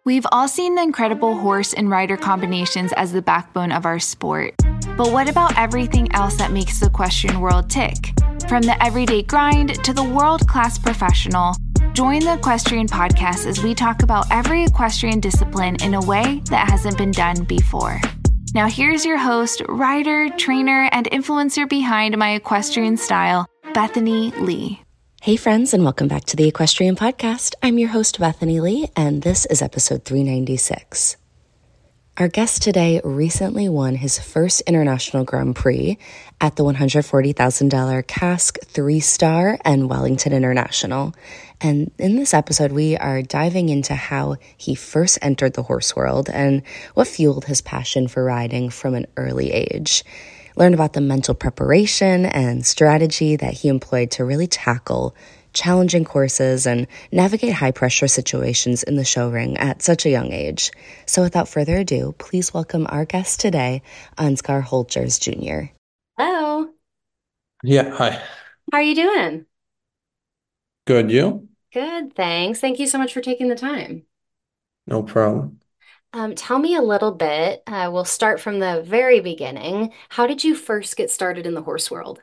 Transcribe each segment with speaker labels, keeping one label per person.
Speaker 1: We've all seen the incredible horse and rider combinations as the backbone of our sport. But what about everything else that makes the equestrian world tick? From the everyday grind to the world-class professional, join the Equestrian Podcast as we talk about every equestrian discipline in a way that hasn't been done before. Now here's your host, rider, trainer, and influencer behind my equestrian style, Bethany Lee.
Speaker 2: Hey friends, and welcome back to the Equestrian Podcast. I'm your host, Bethany Lee, and this is episode 396. Our guest today recently won his first International Grand Prix at the $140,000 Cask 3-Star and Wellington International. And in this episode, we are diving into how he first entered the horse world and what fueled his passion for riding from an early age. Learn about the mental preparation and strategy that he employed to really tackle challenging courses and navigate high-pressure situations in the show ring at such a young age. So without further ado, please welcome our guest today, Ansgar Holgers Jr.
Speaker 3: Hello.
Speaker 4: Yeah, hi.
Speaker 3: How are you doing?
Speaker 4: Good, you?
Speaker 3: Good, thanks. Thank you so much for taking the time.
Speaker 4: No problem.
Speaker 3: Tell me a little bit. We'll start from the very beginning. How did you first get started in the horse world?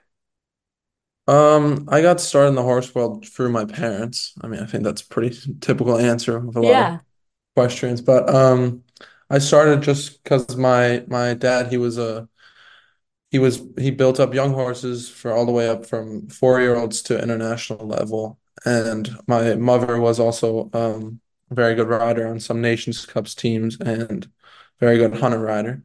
Speaker 4: I got started in the horse world through my parents. I mean, I think that's a pretty typical answer of a lot of
Speaker 3: Yeah.
Speaker 4: questions, but I started just because my dad, he built up young horses for all the way up from 4-year-olds to international level, and my mother was also a very good rider on some Nations Cups teams and very good hunter rider.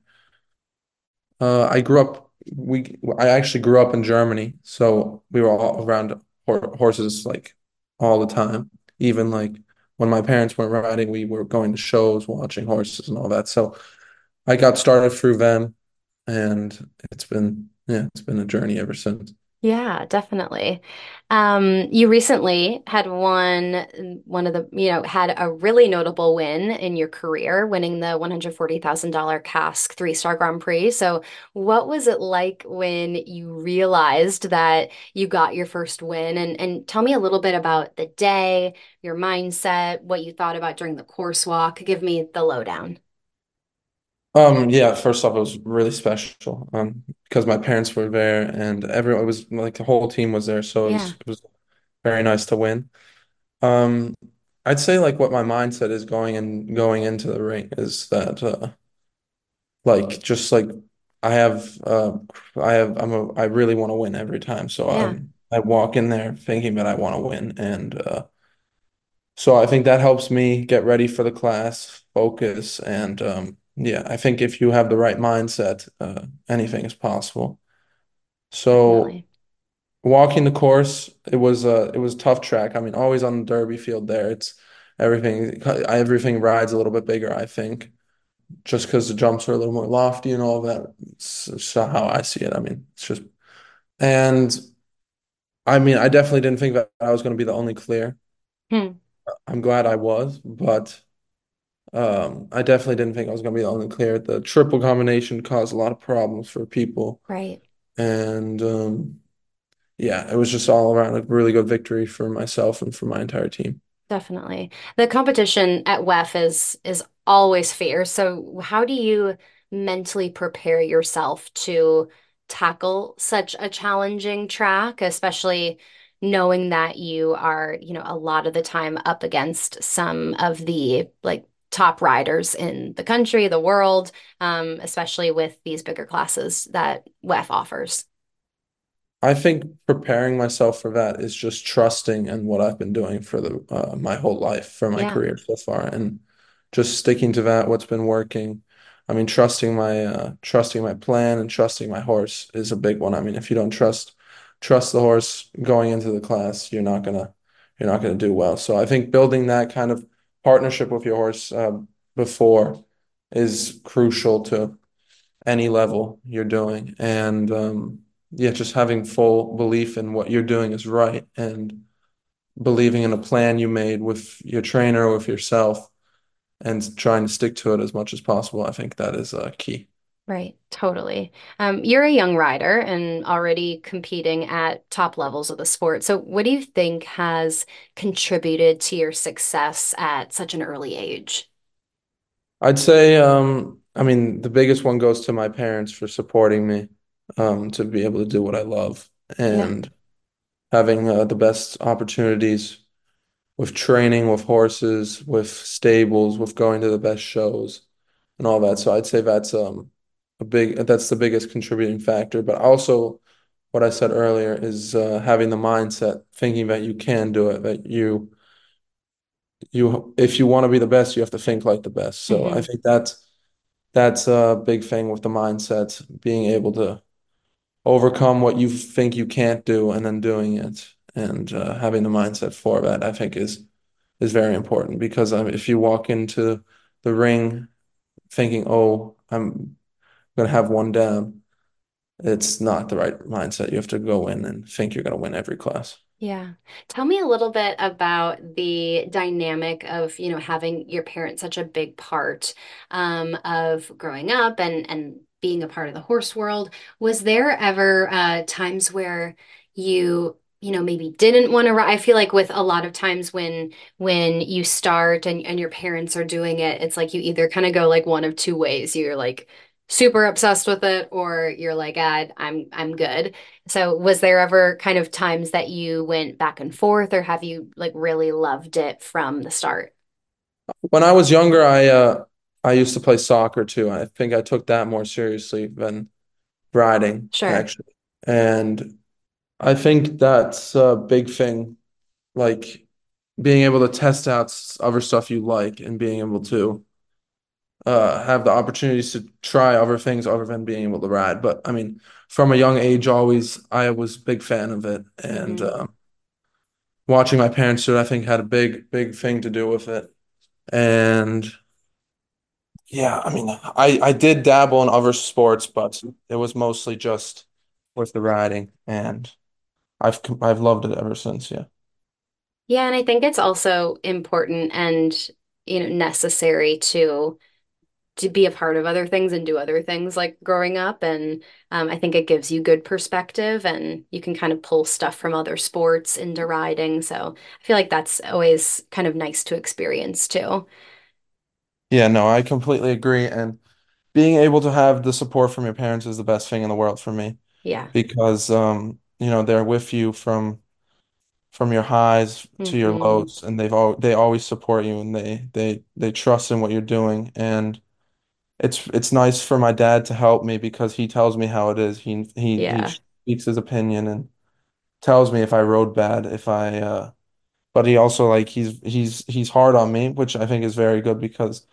Speaker 4: I grew up. I actually grew up in Germany, so we were all around horses like all the time. Even like when my parents weren't riding, we were going to shows, watching horses and all that. So I got started through them, and it's been a journey ever since.
Speaker 3: Yeah, definitely. You recently had one of the, had a really notable win in your career, winning the $140,000 Cask 3-Star Grand Prix. So, what was it like when you realized that you got your first win? And tell me a little bit about the day, your mindset, what you thought about during the course walk. Give me the lowdown.
Speaker 4: Yeah, first off, it was really special, because my parents were there and everyone, it was like the whole team was there, so
Speaker 3: Yeah.
Speaker 4: it was very nice to win. Um, I'd say like what my mindset is going into the ring is that like just like I have I really want to win every time. So
Speaker 3: Yeah.
Speaker 4: I walk in there thinking that I want to win, and so I think that helps me get ready for the class, focus, and yeah, I think if you have the right mindset, anything is possible. So
Speaker 3: Definitely.
Speaker 4: walking the course, it was a tough track. I mean, always on the Derby field there, it's everything rides a little bit bigger, I think, just because the jumps are a little more lofty and all of that. It's how I see it. I mean, it's just, and I mean, I definitely didn't think that I was going to be the only clear.
Speaker 3: Hmm.
Speaker 4: I'm glad I was, but I definitely didn't think I was going to be the only clear. The triple combination caused a lot of problems for people,
Speaker 3: Right.
Speaker 4: and yeah, it was just all around a really good victory for myself and for my entire team.
Speaker 3: Definitely. The competition at WEF is always fierce. So how do you mentally prepare yourself to tackle such a challenging track, especially knowing that you are, a lot of the time up against some of the like top riders in the country, the world, especially with these bigger classes that WEF offers.
Speaker 4: I think preparing myself for that is just trusting in what I've been doing for the my whole life, for my
Speaker 3: Yeah,
Speaker 4: career so far, and just sticking to that, what's been working. I mean, trusting my plan and trusting my horse is a big one. I mean, if you don't trust the horse going into the class, you're not gonna do well. So I think building that kind of partnership with your horse before is crucial to any level you're doing. And yeah, just having full belief in what you're doing is right and believing in a plan you made with your trainer or with yourself and trying to stick to it as much as possible. I think that is key.
Speaker 3: right. Totally. You're a young rider and already competing at top levels of the sport. So, what do you think has contributed to your success at such an early age?
Speaker 4: I'd say, I mean, the biggest one goes to my parents for supporting me, to be able to do what I love
Speaker 3: Yeah.
Speaker 4: and having the best opportunities with training, with horses, with stables, with going to the best shows and all that. So I'd say that's the biggest contributing factor. But also, what I said earlier is having the mindset, thinking that you can do it, that if you want to be the best, you have to think like the best. So I
Speaker 3: Hmm.
Speaker 4: think that's a big thing with the mindset, being able to overcome what you think you can't do and then doing it, and having the mindset for that, I think is very important because if you walk into the ring thinking, "Oh, I'm gonna have one down," it's not the right mindset. You have to go in and think you're gonna win every class.
Speaker 3: Yeah. Tell me a little bit about the dynamic of, having your parents such a big part of growing up and being a part of the horse world. Was there ever times where maybe didn't want to ride? I feel like with a lot of times when you start and your parents are doing it, it's like you either kind of go like one of two ways. You're like super obsessed with it, or you're like, I'm good. So was there ever kind of times that you went back and forth, or have you like really loved it from the start?
Speaker 4: When I was younger, I used to play soccer too. I think I took that more seriously than riding,
Speaker 3: Sure.
Speaker 4: actually. And I think that's a big thing, like being able to test out other stuff you like and being able to have the opportunities to try other things other than being able to ride. But I mean, from a young age, always I was a big fan of it, and
Speaker 3: Hmm.
Speaker 4: watching my parents do it, I think had a big thing to do with it. And yeah, I mean, I did dabble in other sports, but it was mostly just with the riding, and I've loved it ever since. Yeah.
Speaker 3: Yeah, and I think it's also important and necessary to be a part of other things and do other things like growing up. And I think it gives you good perspective and you can kind of pull stuff from other sports into riding. So I feel like that's always kind of nice to experience too.
Speaker 4: Yeah, no, I completely agree. And being able to have the support from your parents is the best thing in the world for me
Speaker 3: Yeah.
Speaker 4: because they're with you from your highs to your
Speaker 3: Hmm.
Speaker 4: lows, and they always support you, and they trust in what you're doing. And it's nice for my dad to help me because he tells me how it is. He
Speaker 3: Yeah.
Speaker 4: speaks his opinion and tells me if I rode bad, if I but he also like he's hard on me, which I think is very good because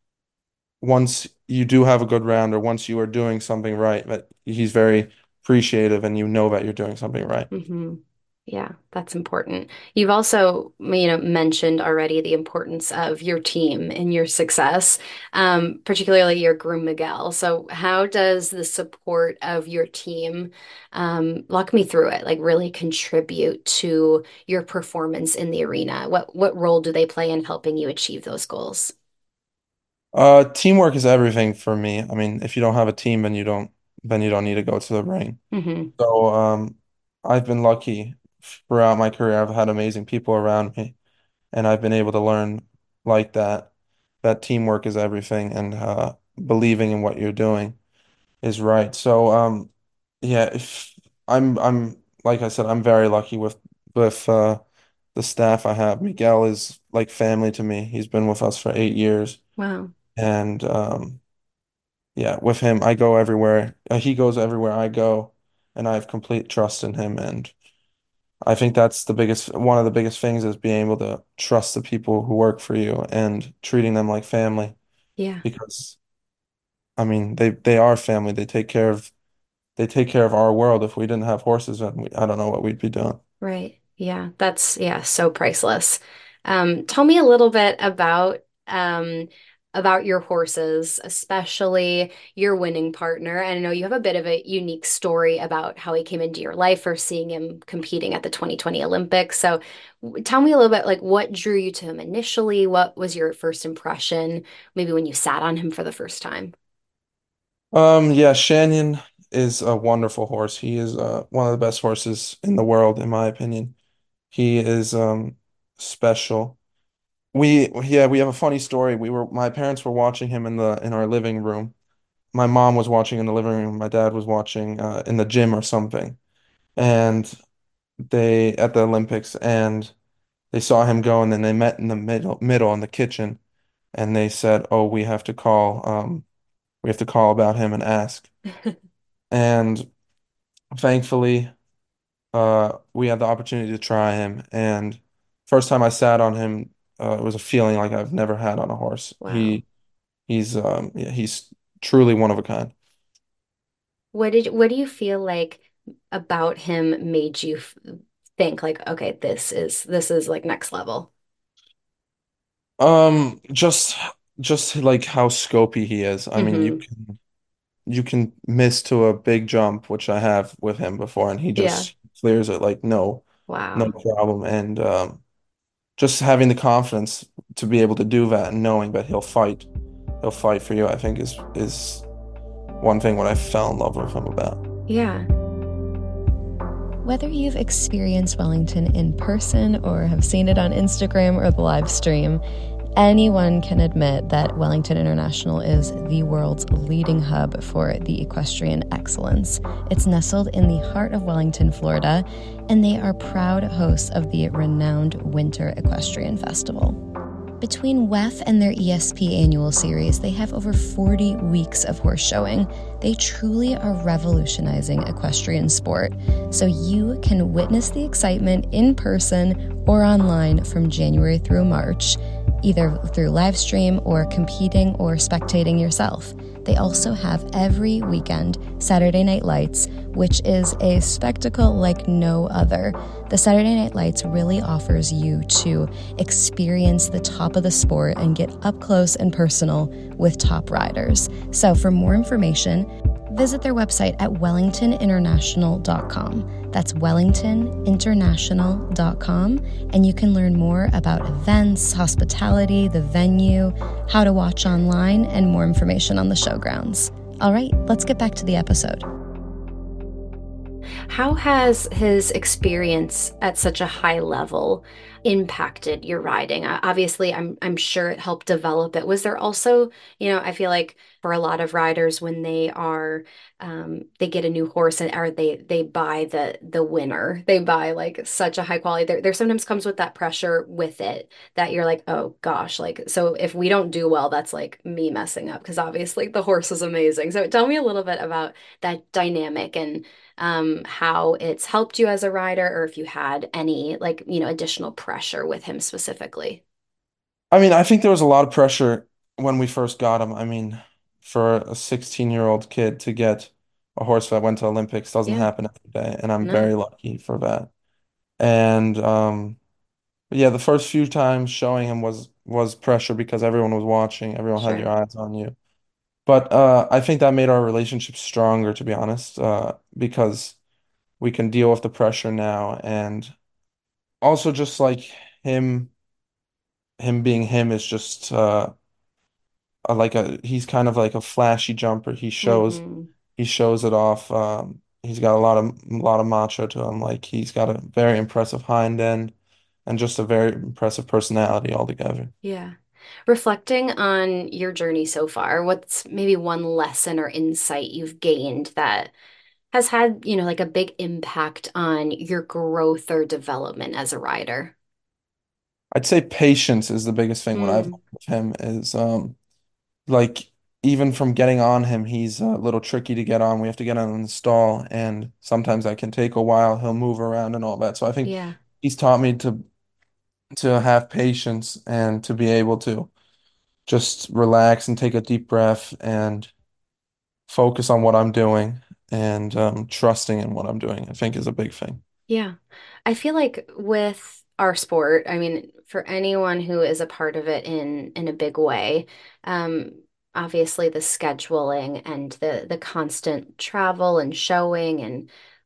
Speaker 4: once you do have a good round or once you are doing something right, that he's very appreciative and you know that you're doing something right.
Speaker 3: Hmm. Yeah, that's important. You've also, mentioned already the importance of your team and your success, particularly your groom Miguel. So, how does the support of your team, walk me through it, like really contribute to your performance in the arena? What role do they play in helping you achieve those goals?
Speaker 4: Teamwork is everything for me. I mean, if you don't have a team, then you don't need to go to the ring.
Speaker 3: Hmm.
Speaker 4: So, I've been lucky throughout my career. I've had amazing people around me, and I've been able to learn like that teamwork is everything, and believing in what you're doing is right. So, yeah, if I'm like I said, I'm very lucky with the staff I have. Miguel is like family to me. He's been with us for 8 years,
Speaker 3: Wow.
Speaker 4: and yeah, with him, I go everywhere. He goes everywhere I go, and I have complete trust in him. And I think that's one of the biggest things is being able to trust the people who work for you and treating them like family.
Speaker 3: Yeah.
Speaker 4: Because I mean, they are family. They take care of our world. If we didn't have horses, then I don't know what we'd be doing.
Speaker 3: Right. Yeah, that's yeah, so priceless. Tell me a little bit about your horses, especially your winning partner. And I know you have a bit of a unique story about how he came into your life or seeing him competing at the 2020 Olympics. So tell me a little bit like what drew you to him initially? What was your first impression, maybe when you sat on him for the first time?
Speaker 4: Yeah, Shannon is a wonderful horse. He is one of the best horses in the world, in my opinion. He is special. we have a funny story. My parents were watching him in our living room. My mom was watching in the living room. My dad was watching in the gym or something. And they at the Olympics, and they saw him go, and then they met in the middle in the kitchen, and they said, "Oh, we have to call about him and ask." And thankfully, we had the opportunity to try him, and first time I sat on him, it was a feeling like I've never had on a horse.
Speaker 3: Wow.
Speaker 4: He's truly one of a kind.
Speaker 3: What do you feel like about him made you think like, okay, this is like next level?
Speaker 4: Just like how scopy he is. I mean,
Speaker 3: Hmm.
Speaker 4: you can miss to a big jump, which I have with him before, and he
Speaker 3: Yeah.
Speaker 4: just clears it like no
Speaker 3: Wow.
Speaker 4: problem. And just having the confidence to be able to do that and knowing that he'll fight for you, I think is one thing what I fell in love with him about.
Speaker 3: Yeah.
Speaker 2: Whether you've experienced Wellington in person or have seen it on Instagram or the live stream, anyone can admit that Wellington International is the world's leading hub for the equestrian excellence. It's nestled in the heart of Wellington, Florida, and they are proud hosts of the renowned Winter Equestrian Festival. Between WEF and their ESP annual series, they have over 40 weeks of horse showing. They truly are revolutionizing equestrian sport, so you can witness the excitement in person or online from January through March, either through live stream or competing or spectating yourself. They also have every weekend Saturday Night Lights, which is a spectacle like no other. The Saturday Night Lights really offers you to experience the top of the sport and get up close and personal with top riders. So for more information, visit their website at wellingtoninternational.com. That's wellingtoninternational.com, and you can learn more about events, hospitality, the venue, how to watch online, and more information on the showgrounds. All right, let's get back to the episode.
Speaker 3: How has his experience at such a high level impacted your riding? Obviously, I'm sure it helped develop it. Was there also, I feel like for a lot of riders when they get a new horse and or they buy the winner, they buy like such a high quality. There sometimes comes with that pressure with it that you're like, oh gosh, like so if we don't do well, that's like me messing up because obviously the horse is amazing. So tell me a little bit about that dynamic and how it's helped you as a rider, or if you had any like, additional pressure with him specifically.
Speaker 4: I mean, I think there was a lot of pressure when we first got him. I mean, for a 16-year-old kid to get a horse that went to Olympics doesn't
Speaker 3: Yeah,
Speaker 4: happen every day, and I'm
Speaker 3: no,
Speaker 4: very lucky for that. And but yeah, the first few times showing him was pressure because everyone was watching, everyone had your
Speaker 3: sure.
Speaker 4: eyes on you. But I think that made our relationship stronger, to be honest, because we can deal with the pressure now, and also just like him, him being him is just he's kind of like a flashy jumper.
Speaker 3: Hmm.
Speaker 4: He shows it off. He's got a lot of macho to him. Like he's got a very impressive hind end and just a very impressive personality altogether.
Speaker 3: Yeah. Reflecting on your journey so far, what's maybe one lesson or insight you've gained that has had, like a big impact on your growth or development as a rider?
Speaker 4: I'd say patience is the biggest thing. What I've
Speaker 3: Mm,
Speaker 4: learned with him is like even from getting on him, he's a little tricky to get on. We have to get on in the stall, and sometimes that can take a while. He'll move around and all that. So I think
Speaker 3: yeah.
Speaker 4: he's taught me to have patience and to be able to just relax and take a deep breath and focus on what I'm doing and trusting in what I'm doing, I think is a big thing.
Speaker 3: Yeah. I feel like with our sport, I mean, for anyone who is a part of it in a big way, um, obviously the scheduling and the constant travel and showing and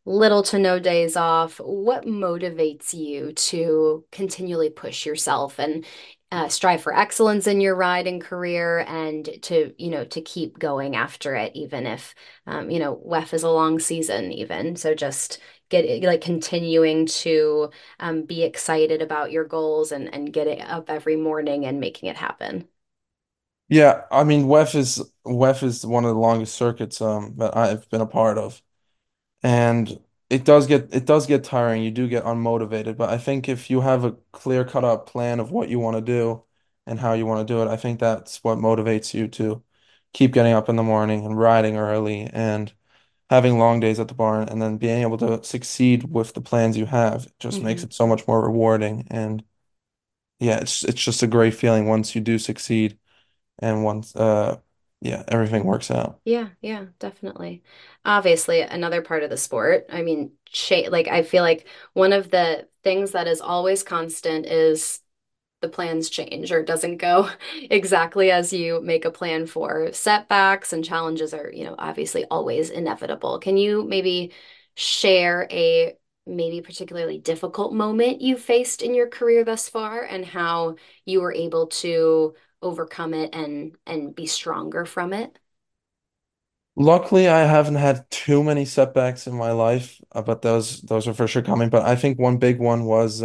Speaker 3: little to no days off. What motivates you to continually push yourself and strive for excellence in your riding career and to, to keep going after it, even if, WEF is a long season, even. So just get like continuing to be excited about your goals and getting up every morning and making it happen.
Speaker 4: Yeah, I mean, WEF is one of the longest circuits that I've been a part of. And it does get tiring. You do get unmotivated, but I think if you have a clear cut up plan of what you want to do and how you want to do it, I think that's what motivates you to keep getting up in the morning and riding early and having long days at the barn and then being able to succeed with the plans you have. It just makes
Speaker 3: Hmm.
Speaker 4: it so much more rewarding. And yeah, it's just a great feeling once you do succeed and once yeah, everything works out.
Speaker 3: Yeah, yeah, definitely. Obviously, another part of the sport. I mean, like I feel like one of the things that is always constant is the plans change or it doesn't go exactly as you make a plan for. Setbacks and challenges are, obviously always inevitable. Can you maybe share a maybe particularly difficult moment you faced in your career thus far and how you were able to overcome it and be stronger from it?
Speaker 4: Luckily, I haven't had too many setbacks in my life, but those are for sure coming. But I think one big one was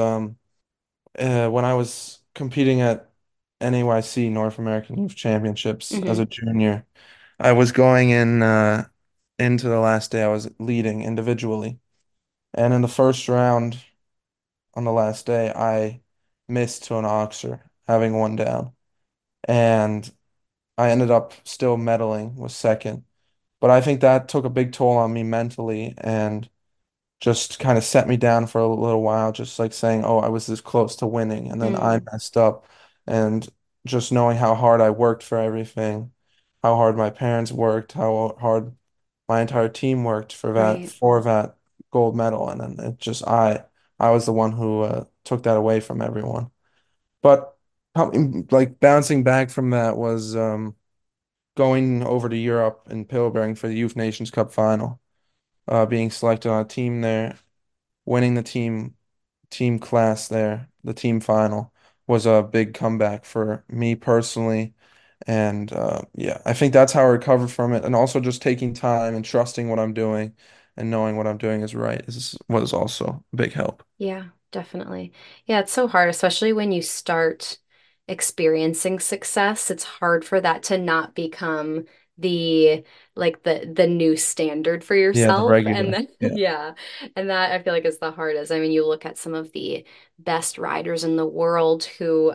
Speaker 4: when I was competing at NAYC North American Youth Championships as
Speaker 3: Hmm.
Speaker 4: a junior. I was going in into the last day. I was leading individually, and in the first round on the last day, I missed to an oxer, having one down, and I ended up still medaling, was second. But I think that took a big toll on me mentally and just kind of set me down for a little while, just like saying, oh, I was this close to winning and then I
Speaker 3: Mm,
Speaker 4: messed up. And just knowing how hard I worked for everything, how hard my parents worked, how hard my entire team worked
Speaker 3: right.
Speaker 4: for that gold medal. And then I was the one who took that away from everyone. But like bouncing back from that was going over to Europe and Pilbering for the Youth Nations Cup final, being selected on a team there, winning the team class there, the team final was a big comeback for me personally. And yeah, I think that's how I recovered from it. And also just taking time and trusting what I'm doing and knowing what I'm doing is right is was also a big help.
Speaker 3: Yeah, definitely. Yeah, it's so hard, especially when you start experiencing success. It's hard for that to not become the the new standard for
Speaker 4: Yeah, the
Speaker 3: yourself. And
Speaker 4: regular.
Speaker 3: then
Speaker 4: Yeah.
Speaker 3: yeah. And that I feel like is the hardest. I mean, you look at some of the best riders in the world who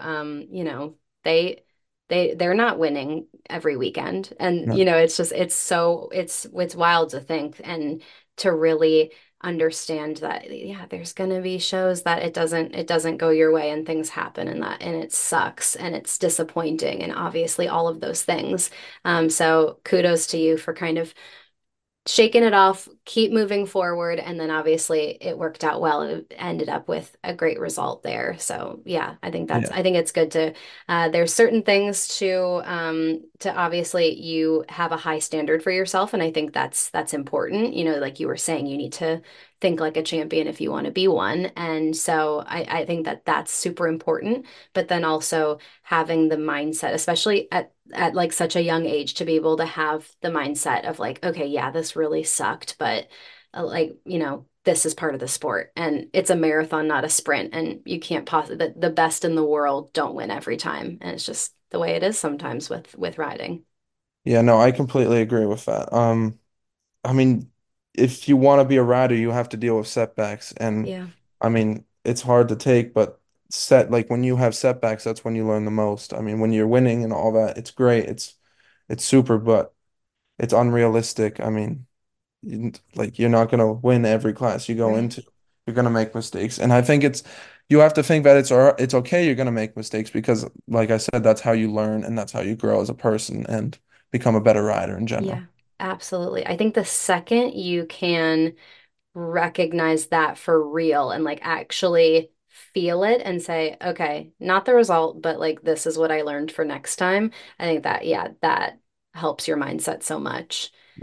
Speaker 3: they're not winning every weekend. And
Speaker 4: No.
Speaker 3: it's wild to think and to really understand that yeah, there's going to be shows that it doesn't go your way and things happen and it sucks and it's disappointing and obviously all of those things. So kudos to you for kind of shaking it off, keep moving forward, and then obviously it worked out well. It ended up with a great result there. So yeah,
Speaker 4: Yeah.
Speaker 3: I think it's good to there's certain things to obviously you have a high standard for yourself, and I think that's important. Like you were saying, you need to think like a champion if you want to be one. And so I think that that's super important. But then also having the mindset, especially at like such a young age, to be able to have the mindset of like, okay, yeah, this really sucked, but like, this is part of the sport and it's a marathon, not a sprint. And you can't possibly, the best in the world don't win every time. And it's just the way it is sometimes with riding.
Speaker 4: Yeah, no, I completely agree with that. I mean, if you want to be a rider, you have to deal with setbacks. And
Speaker 3: Yeah.
Speaker 4: I mean, it's hard to take, but like when you have setbacks, that's when you learn the most. I mean, when you're winning and all that, it's great. It's super, but it's unrealistic. I mean, like you're not gonna win every class you go
Speaker 3: Right.
Speaker 4: into. You're gonna make mistakes. And I think you have to think that it's okay you're gonna make mistakes because like I said, that's how you learn and that's how you grow as a person and become a better rider in
Speaker 3: Yeah,
Speaker 4: general.
Speaker 3: absolutely. I think the second you can recognize that for real and like actually feel it and say, okay, not the result, but like this is what I learned for next time. I think that, yeah, that helps your mindset so much.
Speaker 4: Yeah.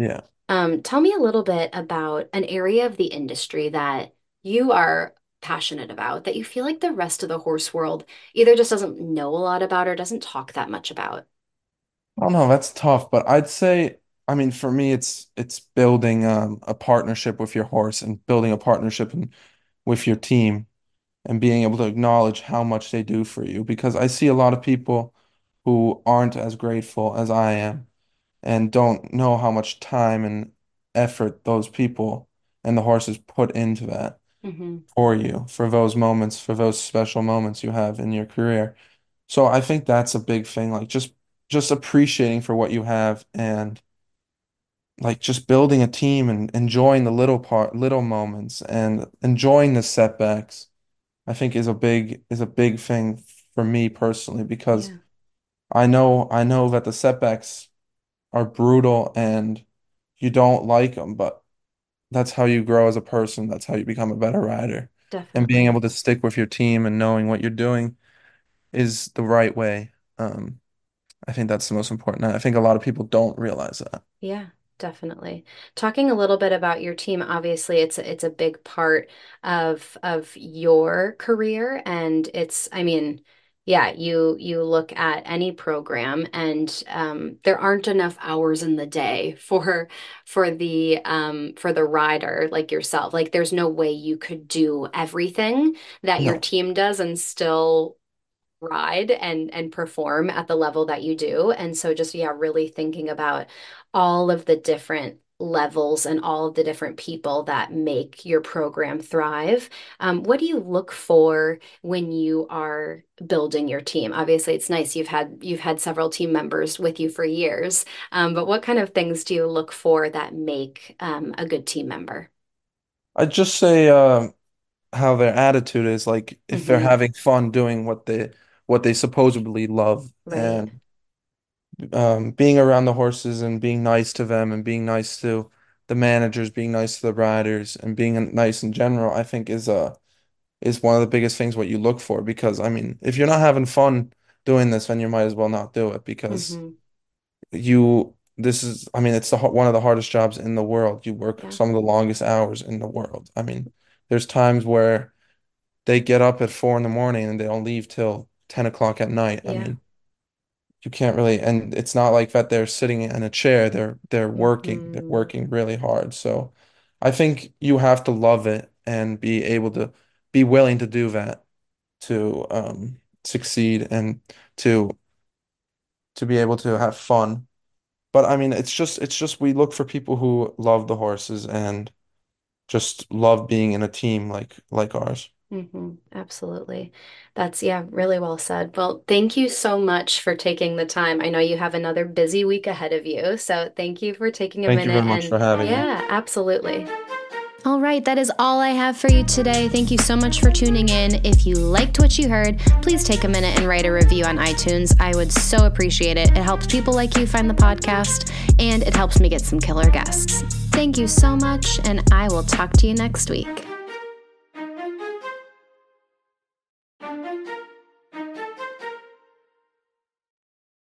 Speaker 3: Tell me a little bit about an area of the industry that you are passionate about that you feel like the rest of the horse world either just doesn't know a lot about or doesn't talk that much about.
Speaker 4: I don't know, that's tough, but I'd say, I mean, for me, it's building a partnership with your horse and building a partnership with your team and being able to acknowledge how much they do for you. Because I see a lot of people who aren't as grateful as I am and don't know how much time and effort those people and the horses put into that
Speaker 3: Hmm.
Speaker 4: for you, for those moments, for those special moments you have in your career. So I think that's a big thing, like just appreciating for what you have and like just building a team and enjoying the little moments and enjoying the setbacks, I think is a big thing for me personally because
Speaker 3: Yeah,
Speaker 4: I know that the setbacks are brutal and you don't like them, but that's how you grow as a person. That's how you become a better rider. And being
Speaker 3: definitely.
Speaker 4: able to stick with your team and knowing what you're doing is the right way. I think that's the most important. I think a lot of people don't realize that.
Speaker 3: Yeah, definitely. Talking a little bit about your team, obviously it's a big part of your career and it's I mean, yeah, you look at any program and there aren't enough hours in the day for the rider like yourself. Like there's no way you could do everything that your
Speaker 4: No.
Speaker 3: team does and still ride and perform at the level that you do. And so just yeah, really thinking about all of the different levels and all of the different people that make your program thrive. What do you look for when you are building your team? Obviously, it's nice you've had several team members with you for years, but what kind of things do you look for that make a good team member?
Speaker 4: I'd just say how their attitude is, like if they're
Speaker 3: Hmm.
Speaker 4: having fun doing what they supposedly love
Speaker 3: Right.
Speaker 4: and being around the horses and being nice to them and being nice to the managers, being nice to the riders and being nice in general, I think is one of the biggest things what you look for because I mean, if you're not having fun doing this, then you might as well not do it because
Speaker 3: Hmm.
Speaker 4: this is, I mean, it's one of the hardest jobs in the world. You work
Speaker 3: Yeah.
Speaker 4: some of the longest hours in the world. I mean, there's times where they get up at 4 in the morning and they don't leave till 10 o'clock at night. I
Speaker 3: Yeah.
Speaker 4: mean, you can't really, and it's not like that they're sitting in a chair. They're working. They're
Speaker 3: Hmm.
Speaker 4: working really hard. So I think you have to love it and be able to be willing to do that to succeed and to to be able to have fun. But I mean, it's just we look for people who love the horses and just love being in a team like ours.
Speaker 3: Absolutely. That's, yeah, really well said. Well, thank you so much for taking the time. I know you have another busy week ahead of you, so thank you for taking a
Speaker 4: Thank you
Speaker 3: minute
Speaker 4: very much
Speaker 3: and
Speaker 4: for having me.
Speaker 3: yeah, absolutely. All right, that is all I have for you today. Thank you so much for tuning in. If you liked what you heard, please take a minute and write a review on iTunes. I would so appreciate it. It helps people like you find the podcast, and it helps me get some killer guests. Thank you so much, and I will talk to you next week.